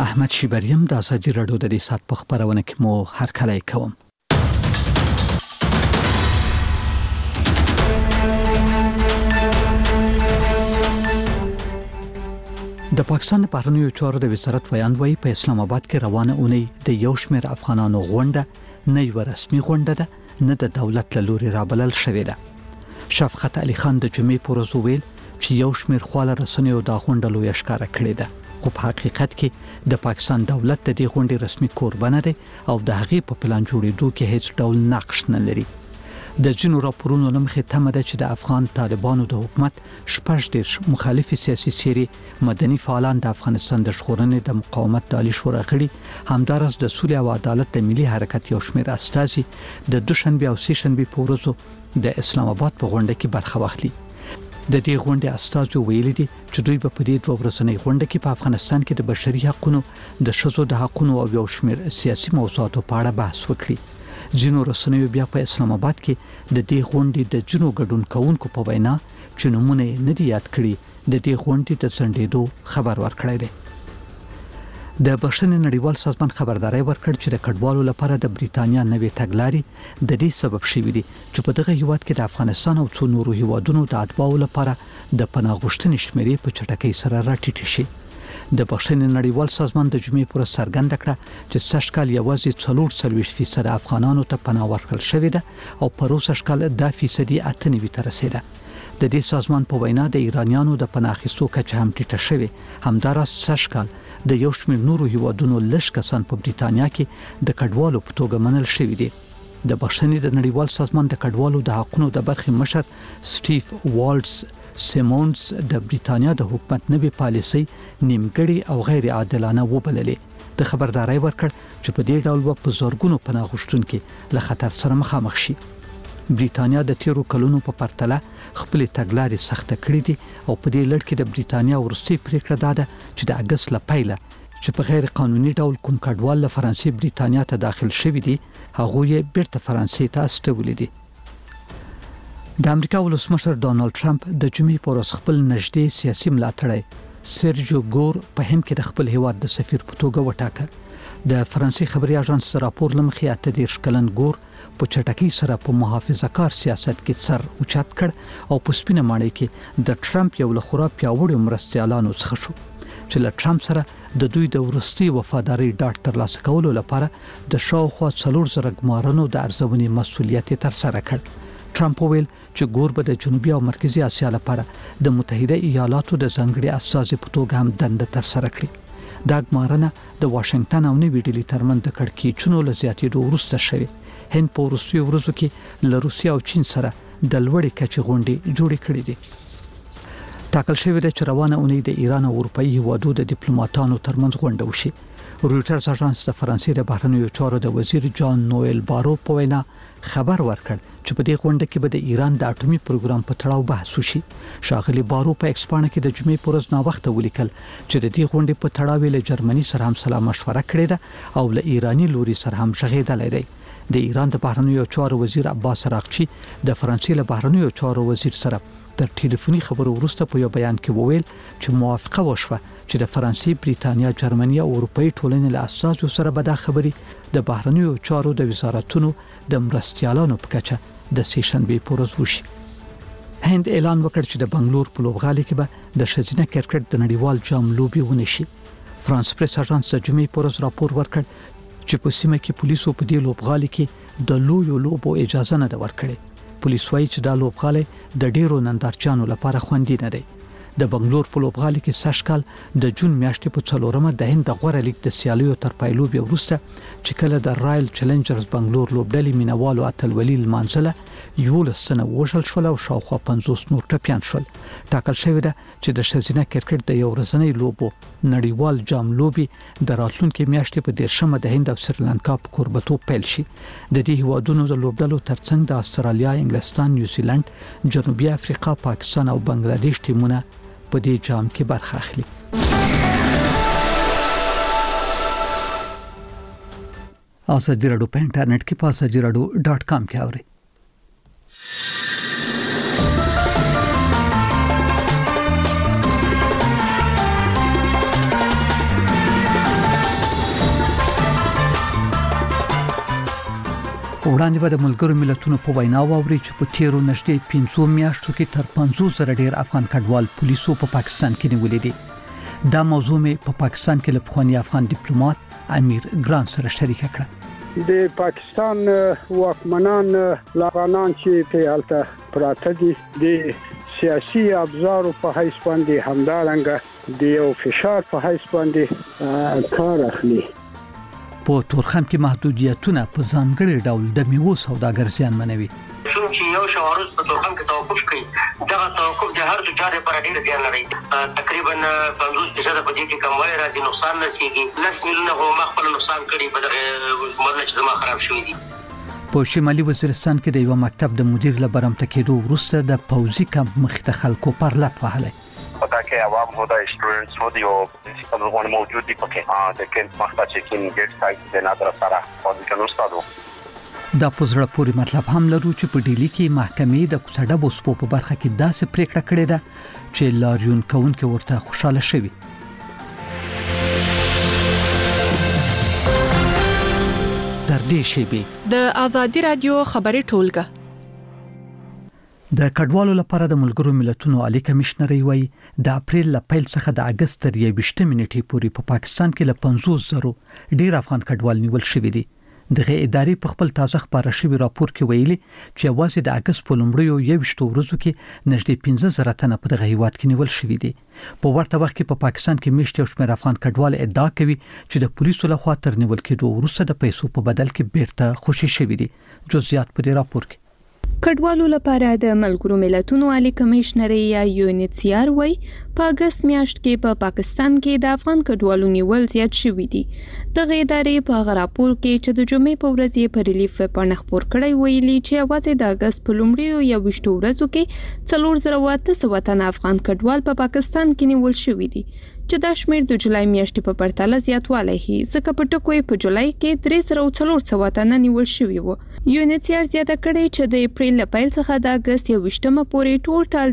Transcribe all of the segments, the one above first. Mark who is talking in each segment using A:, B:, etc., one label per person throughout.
A: احمد شیبریم د ازادي رادیو د سات په خبرونه کې مو هر کله کوم. د پاکستان بهرنیو چارو د وزارت ویاندوی په اسلام آباد کې روانه اونۍ د یو شمېر افغانانو غونډه نه یو رسمي غونډه ده، نه د دولت له لوري رابلل شوې ده. شفقت علي خان د جمعې پر ورځ ویل چې یو شمېر خواله رسنیو د غونډه لوی ښکارا کړې ده، خو په حقیقت کې د پاکستان دولت د دې غونډې رسمي کوربه نه دی او د هغې په پلان جوړېدو کې هیڅ ډول نقش نه لري. د ځینو راپورونو له مخې تمه ده چې د افغان طالبانو د حکومت 14 مخالف سیاسي څېرې مدني فعالان د افغانستان د ژغورنې د مقاومت د عالی شورا غړي، همدارس د سولې او عدالت د ملي حرکت یو شمېر استازي د دوشنبه او سهشنبه په ورځو د اسلام آباد په غونډه کې برخه واخلي. د دې غونډې استازو ویلي دي چې دوی په دې دوه ورځنۍ غونډه کې په افغانستان کې د بشري حقوقو، د ښځو د حقوقو او یو شمېر سیاسي موضوعاتو په اړه بحث وکړي. ځینو رسنیو بیا په اسلام آباد کې د دې غونډې د ځینو ګډون کوونکو په وینا چې نمونه نه دی یاد کړي د دې غونډې د ځنډېدو خبر ورکړی دی. د بشري نړیوال سازمان خبرداري ورکړ چې د کډوالو لپاره د بریتانیا نوې تګلارې د دې سبب شوې دي چې په دغه هیواد کې د افغانستان او څو نورو هیوادونو د اتباعو لپاره د پناه غوښتنې شمیرې په چټکۍ سره راټیټې شي. د بشري نړیوال سازمان د جمعې پر څرګنده کړه چې سږ کال یوازې 40% افغانانو ته پناه ورکړل شوې ده او په روسي کال 10% 98 ته رسیده. د دې سازمان په وینا د ایرانیانو د پناه اخیستو کچه هم ټیټه شوې، همدارس سږ کال د یو شمېر نورو هیوادونو لږ کسان په بریتانیا کې د کډوالو په توګه منل شوي دي. د بشري د نړیوال سازمان د کډوالو د حقوقو د برخې مشر سټیف والټس سیمونز د بریتانیا د حکومت نوې پالیسي نیمګړې او غیر عادلانه وبللې. د خبرداري ورکړ چې په دې ډول په زورګونو پناه غوښتونکو له خطر سره مخامخ شي. بریتانیا د تیرو کلونو په پرتله خپل تګلارې سخته کړې دي او په دې لړ کې د بریتانیا ورستي پریکړه ده چې د اگست لپاره چې په غیر قانوني ډول کوم کډوال له فرانسې بریتانیا ته داخل شوي دي هغه یې بیرته فرانسې ته استولي دي. د امریکا ولسمشر ډونالد ټرمپ د جمعې پر ورځ خپل نږدې سیاسي ملاتړی سرجو ګور په هند کې د خپل هیواد د سفیر په توګه وټاکه. د فرانسې خبري اژانس راپور لمخې 38 کلن ګور په چټکۍ سره په محافظه‌کار سیاست کې سر اوچت کړ او په سپینه ماڼۍ کې د ټرمپ یو لخوا پیاوړو مرستيالانو څخه شو چې له ټرمپ سره د دوی د ورستي وفاداری ډاټ ترلاسه کولو لپاره د شاوخوا 4,000 ګمارنو د ارزونې مسولیت تر سره کړ. ټرمپ ویل چې ګور به د جنوبي او مرکزی اسیا لپاره د متحده ایالاتو د ځنګړي اساسي په توګه هم دنده تر سره کړي. دا ګمارنه د واشنگټن او نوې ډیلي ترمن د کړکېچونو له زیاتېدو وروسته شوه. هند په وروستیو ورځو کې له روسیا او چین سره د لوړې کچې غونډې جوړې کړې دي. ټاکل شوی دی چې روانه اونۍ د ایران او اروپאי هیوادو د ډیپلوماټانو ترمنځ غونډه وشي. رویټرز اژانس د فرانسې د بهرنیو چارو د وزیر جان نوئل بارو په وینا خبر ورکړ چې په دې غونډه کې به د ایران د اټومي پروګرام په تړاو بحث وشي. ښاغلي بارو په ایکس باندې کې د جمعې پر ورځ نا وخت ولیکل چې د دې غونډې په تړاو له جرمني سره هم سلا مشوره کړې ده او له ایرانی لوري سره هم شغېدلې ده. د ایران د بهرنیو چارو وزیر عباس راغچی د فرانسې له بهرنیو چارو وزیر سره تر ټلیفوني خبرو وروسته په یو بیان کې وویل چې موافقه وشوه چې د فرانسې، بریتانیا، جرمني او اروپאי ټولنې له اساسو سره به د خبري د بهرنیو چارو د وزارتونو د مرستيالانو په کچه د سهشنبه پر ورځ وشي. هند اعلان وکړ چې د بنگلور په لوبغالي کې به د ښځینه کرکټ د نړیوال جام لوبي ونشي. فرانس پریس اژانس د جمعې پر ورځ راپور ورکړ چې په سیمه کې پولیسو په دې لوبغالي کې د لویو لوبو اجازه نه ورکړې. پولیس وايي چې دا لوبغالي د ډیرو نندارچیانو لپاره خوندي نه دی. د بنگلور په لوبغالي کې سږ کال د جون میاشتې په 4مه د هند د غوړه لیګ د سیالیو تر پایلوبي وروسته چې کله د رایل چیلنجرز بنگلور لوبډلې مینوالو اتلولي لمانځله 11 سنه وشل شول او شاوخوا 50 نور ټپيان شول. ټاکل شوی ده چې د ښځینه کرکټ د یو ورځنۍ لوبو نړیوال جام لوبي د راتلونکي میاشتې په 10مه د هند او سریلانکا په کوربتوب پیل شي. د دې هیوادونو د لوبډلو ترڅنګ د استرالیا، انګلستان، نیوزیلند، جنوبي افریقا، پاکستان او بنگلاديش ټیمونه په دې جام کې برخه اخلي. ازادي رادیو په انټرنیټ کې په azadieradio.com کې اورئ. وړاندې به د ملګرو ملتونو په وینا واوري چې په تیرو نږدې 5 میاشتو کې تر 50 ډیر افغان کډوال پولیسو په پاکستان کې نیولې دي. دا موضوع مې په پاکستان کې له پخوانی افغان ډیپلوماټ امیر ګران سره شریک کړه.
B: د پاکستان واکمنان افغانان چې په حالت پراته دي د سیاسي ابزارو په حیث باندې همدارنګه د یو فشار په حیث باندې کار اخلي.
A: په تورخم کې محدودیتونه په ځانګړي ډول د میوو سوداګر زیانمنوي.
C: چې یو شوارز په تورخم کې توقف کوي دا توقف د هر تجار لپاره ډیر زیان لري. تقریبا 50% په دې کې کموالی راځي، نقصان نشيږي. لس میلیونه هو مخفل نقصان کړي په دغه مدل چې زما خراب شوی دي.
A: په شمالي وزیرستان کې د یو مکتب د مدیر لپاره تکیدو وروسته د پوزي کمپ مخ ته خلکو پر لټ وهلي.
D: پتا کې عوام هو د سټوډنټس هو دی او پرنسپل غوښنه موجود دي پکې د کېنټ مخته چې کین ګیټ سایت د نادر سره پوزیشن استادو.
A: دا پوزړه پوری مطلب هم لرو چې په ډیلی کې محکمې د کوڅډه بوسپو په برخه کې داسې پریکړه کړې ده چې لاریون کوونکو ورته خوشاله شوي. تر دې شیبې
E: د آزادي رادیو خبري ټولګه
A: د کډوالو لپاره د ملګرو ملتونو عالی کمشنر وی د اپریل ل پیل څخه د اگست تر 21 نیټې پورې په پاکستان کې ل 50,000 ډیر افغان کډوال نیول شوي دي. دغه ادارې په خپل تازه خبره شوی راپور کې ویلي چې واځي د اگست په لومړیو 21 ورځو کې نږدې 15,000 تنه په دغه هیواد کې نیول شوي دي. په ورته وخت کې په پاکستان کې میشت یو شمېر افغان کډوال ادعا کوي چې د پولیسو لخوا تر نیول کېدو وروسته د پیسو په بدل کې بیرته خوشي شوي دي. جزئیات په دې راپور کې
F: کډوالو لپاره د ملګرو ملتونو عالی کمشنر یا UNHCR وای په اگست میاشت کې په پاکستان کې د افغان کډوالو نیول زیات شوي دي. د غیدارې په غراپور کې چې د جمعې په ورځ یې په ریلیف په خبر کړی ویلي چې اواز د اگست په لومړیو یا وشتو ورځو کې 4,800 تنه افغان کډوال په پاکستان کې نیول شوي دي چې دا شمیر د جولای میاشتې په پرتله زیاتوالی هي. ځکه په ټکوې په جولای کې 3,400 تنه نیول شوي وو. UNHCR زیاته کړې چې د اپریل ل پیل څخه د اگست 21 پورې ټول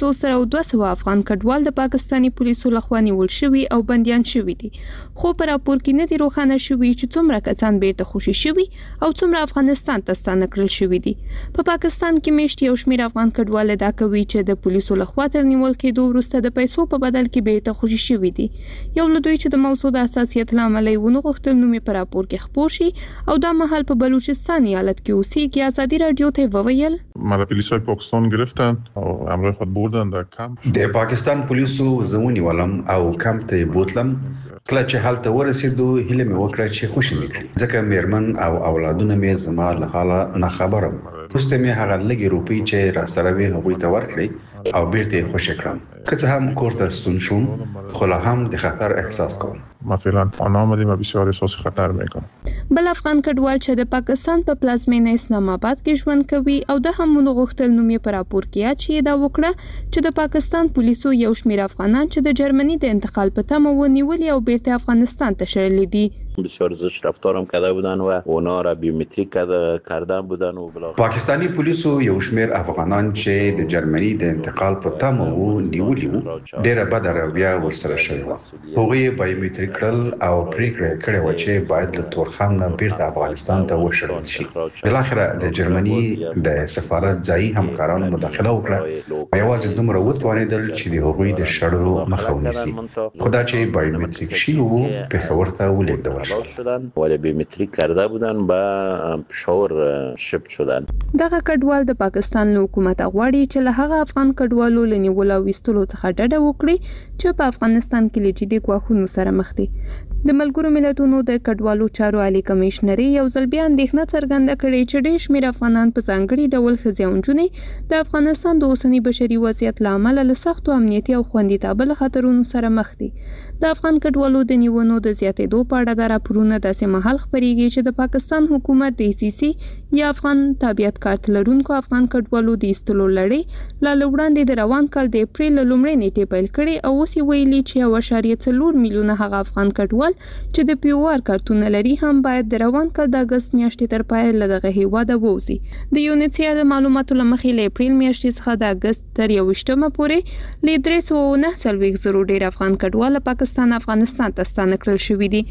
F: 3,500 افغان کډوال د پاکستاني پولیسو لخوا نیول شوي او بنديان شوي دي. خو په راپور کې نه دي روښانه شوي چې څومره کسان بیرته خوشي شوي او څومره افغانستان ته ستانه کړل شوي دي. په پاکستان کې میشت یو شمیر افغان کډوال ادعا کوي چې د پولیسو لخوا تر نیول کېدو وروسته د پیسو په بدل کې بیرته خوشي شوي دي. یو لدوی چې د موضوع د اساسیت لامل ونه غوښتل نو په راپور کې خبر شي او دا محل په بلوچستان ایالت کې اوسېږي. آزادي رادیو ته وویل
G: ما پولیسای پاکستان گرفتن او همراه خود بردن در کمپ.
H: د پاکستان پولیسو زمونی ولم او کمپ ته بوتلم. کله چې حالت ورسېدو هله مې وکړه چې خوشی مې کړی ځکه میرمن او اولادونه مې زما له حاله نه خبره. پوسټ مې هغه لګي روپی چې را سره وي هغوی ته ورکړي او بیرته خوشی کړم. که څه هم کورته ستون شوم خو لا هم د خطر احساس کوم.
G: ما فعلا پناه آمدیم و بسیار احساس خطر میکنم.
F: بل افغان کډوال چې د پاکستان په پلازمینه اسلام آباد کې ژوند کوي او د همونو غوښتل نومي پر راپور کې یاد شي دا وکړه چې د پاکستان پولیسو یو شمیر افغانان چې د جرمنی د انتقال په تمه ونیول او بیرته افغانستان ته شړل دي.
I: بسیار زشت رفتارم کرده بودن و اونا را بیومتریک کردن بودن و بلا.
H: پاکستانی پولیسو یو شمیر افغانان چې د جرمنی د انتقال په تمه ونیول ډیره بد رویه ورسره شوی و. هغوی بایومتریک کړل او پریکړه کړې و چې باید له تورخم نه بیرته افغانستان ته وشړل شي. بالاخره د جرمنی د سفارت ځایي همکارانو مداخله وکړه. یوازې دومره وتوانېدل چې د هغوی د شړلو مخه ونیسي. خدا چې بایومتریک شي وو پېښور ته ولیږدول
I: شدن ولی بیومتریک کرده بودن با پشاور شفت شدن.
F: دغه کډوال د پاکستان له حکومت غواړي چې له هغه افغان کډوالو لنیول او وستلو څخه ډډه وکړي چې په افغانستان کې لجدي غواخونو سره مخ دي. د ملګرو ملتونو د کډوالو چارو عالی کمشنر یو ځل بیا اندېښنه څرګنده کړې چې ډېر شمېر افغانان په ځانګړي ډول ښځې او نجونې د افغانستان د اوسني بشري وضعیت له امله له سختو امنیتي او خوندیتابه له خطرونو سره مخ دي. د افغان کډوالو د نیونو د زیاتېدو په اړه د راپورونو داسې مهال خپرېږي چې د پاکستان حکومت د ICC یا افغان تابعیت کارت لرونکو افغان کډوالو د ایستلو لړۍ لا وړاندې د روان کال د اپریل لومړۍ نیټې پیل کړې او اوس یې ویلي چې 1.4 میلیونه هغه افغان کډوال چې د پیوار کارتونه لري هم باید د روان کال د اگست میاشتې تر پای له دغه هیواده ووځي. د UNHCR د معلوماتو له مخې له اپریل میاشتې څخه د اگست تر 21 پورې ل 309 ډیر افغان کډوال پاکستان افغانستان ته ستانه کړل شوي دي. د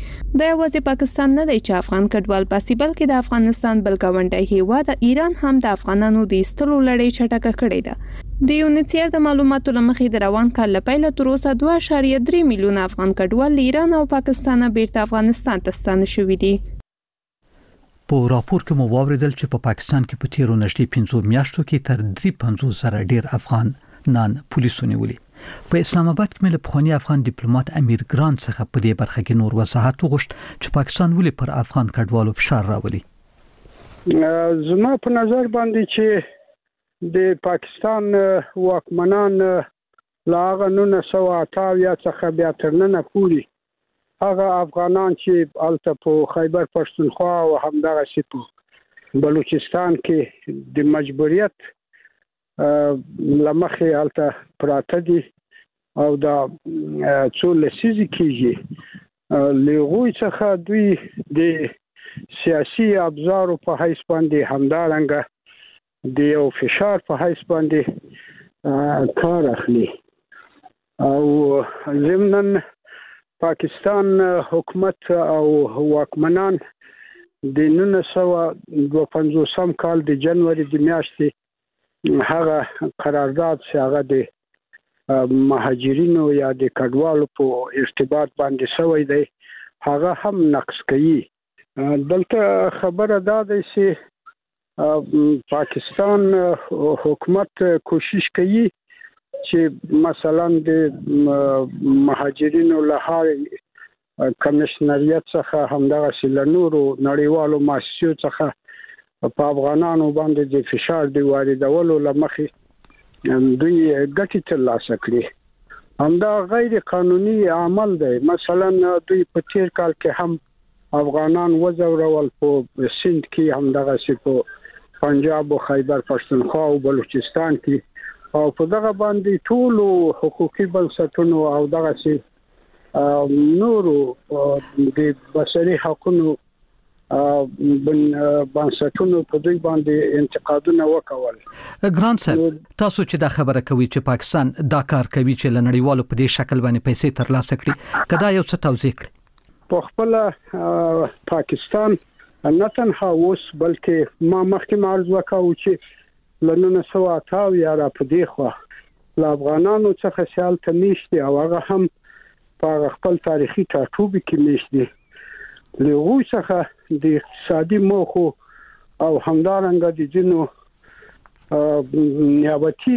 F: یوازې پاکستان نه دی چې افغان کډوال پاسي بلکې د افغانستان بل ګاونډي هیواد ایران هم د افغانانو د ایستلو لړۍ چټکه کړې ده. د یونیسیار د معلوماتو لمخې د روان کال لپاره تر اوسه 2.3 میلیونه افغان کډوال ایران او پاکستان بیرته افغانستان ته ستانه شوي دي.
A: په راپور کې مو واوریدل چې په پاکستان کې په تیرو نږدې 5 میاشتو کې تر 350 سره ډیر افغان نان پولیسو نیولي. په اسلام آباد کې مل پخوانی افغان ډیپلوماټ امیر ګران څخه په دې برخه کې نور وضاحت وغوښت چې پاکستان ولې پر افغان کډوالو فشار راولي.
B: زما په نظر باندې چې د پاکستان واکمنان لاغه 1980 څخه بیا تر نن پورې هغه افغانان چې الته په خیبر پښتونخوا او همدغه سي په بلوچستان کې د مجبوریت لمخې الته پراته دي او دا څو لسیزې کېږي لغوی څخه دوی د سیاسي ابزارو په حیث باندې همدارنګه د یو فشار په حیث باندې کار اخلي او ضمناً پاکستان حکومت او واکمنان د 1952 کال د جنوري د میاشتې هغه قرارداد چې هغه د مهاجرینو یا د کډوالو په ارتباط باندې شوی دی هغه هم نقص کوي. دلته خبره دا ده چې پاکستان حکومت کوشش کوي چې مثلا د مهاجرینو له کمشنریت څخه همدغه سلنورو نړیوالو مؤسسو څخه په افغانانو باندې د فشار دی واردولو لمخې دوی ګټې ترلاسه کړي. همدا غیر قانوني عمل دی. مثلا دوی په تیر کال کې هم افغانان وځورول په سند کې همدغه سي په پنجاب او خیبر پښتونخوا او بلوچستان کې او په دغه باندې ټول حقوقي بنسټونو او دغه سي نورو د بشري حقوقو بنسټونو په دوی باندې انتقادونه وکول.
A: ګران صاحب تاسو چې دا خبره کوي چې پاکستان دا کار کوي چې لنړیوالو په دې شکل باندې پیسې ترلاسه کړي کدا یو څه توضیح کړئ.
B: په خپل پاکستان نه تنها اوس بلکې ما مخکې عرض وکاو چې لنن سوا تاو یا را په دې خو لا افغانانو څخه سیال تمیشتي او هغه هم په خپل تاریخي ټاټوبي کې میشتي لغوی څخه د اقتصادي موخو او همدارنګه د جنو نیابتي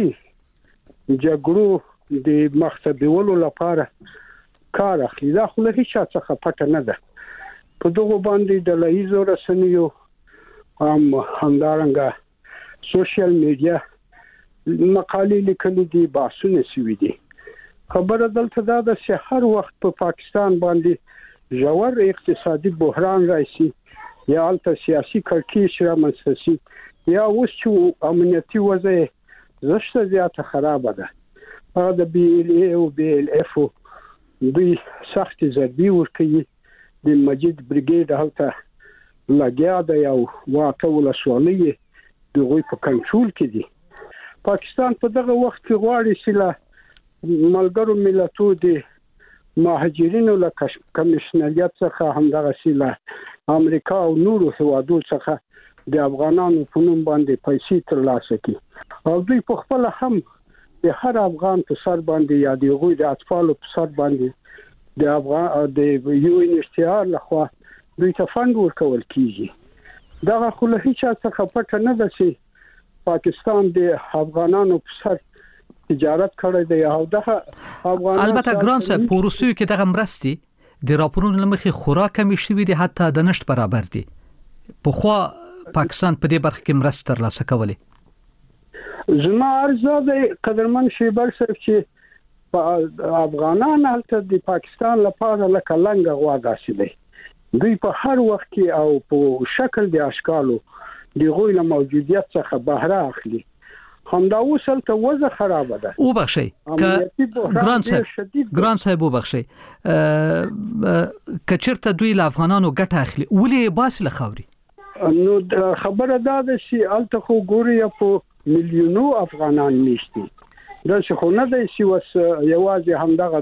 B: جګړو د مخته لپاره کار اخلي. دا خو له هیڅ څخه پټه نه ده. په دغه باندې د لایزو رسنیو همدارنګه سوشل میډیا مقالې لیکلې دي باسونه سوي دي. خبره دلته دا ده چې هر وخت په پاکستان باندې ژور اقتصادي بحران راشي یا الته سیاسي کړکېچ رامنځته شي یا اوس چې امنیتي وضع زشته زیاته خراب ده د بي ال اي او بي ال اف دوی سخت ضربې ورکوي. د مجید بریګیډ هلته لګیا دی او واټه ولسوالۍ دغه په کنټرول کې دي. پاکستان په دغه وخت کې غواړي چې له ملګرو ملتونو د مهاجرینو له کمشنریت څخه همدغه سیله امریکا او نورو هیوادو څخه د افغانانو په نوم باندې پیسې ترلاسه کړي او دوی په خپل هم د هر افغان په سر باندې یا د غوی د اطفالو په سر باندې د افغان د یو ان ایچ سی آر لخوا دوی ته فند ورکول کیږي. دا خو له هیڅ څخه پټه نه ده چې پاکستان د افغانانو په سر تجارت کړی دی او دغه افغانان
A: البته ګران صاحب پروسوي کې دغه مرستي د راپورونو لمخې خورا کمی شوي دي حتی د نشټ برابر دي. په خو پاکستان په دې برخه کې مرستې ترلاسه کولې.
B: زما ارزو د قدرمن شیبر صاحب چې افغانان هلته د پاکستان لپاره لکه لنګ غوا داسې دي. دوی په هر وخت کې او په شکل د اشکالو د غوی له موجودیت څخه بهره اخلي. همدا وصل ته وضع خراب ده.
A: او بخشي ګران صاحب او بخشي کچرته دوی له افغانانو ګټه اخلي ولې باس له خوري.
B: نو خبره دا ده چې الته خو ګوري په میلیونو افغانان نشته. دا څه خو نه دی چې وس یوازې همدغه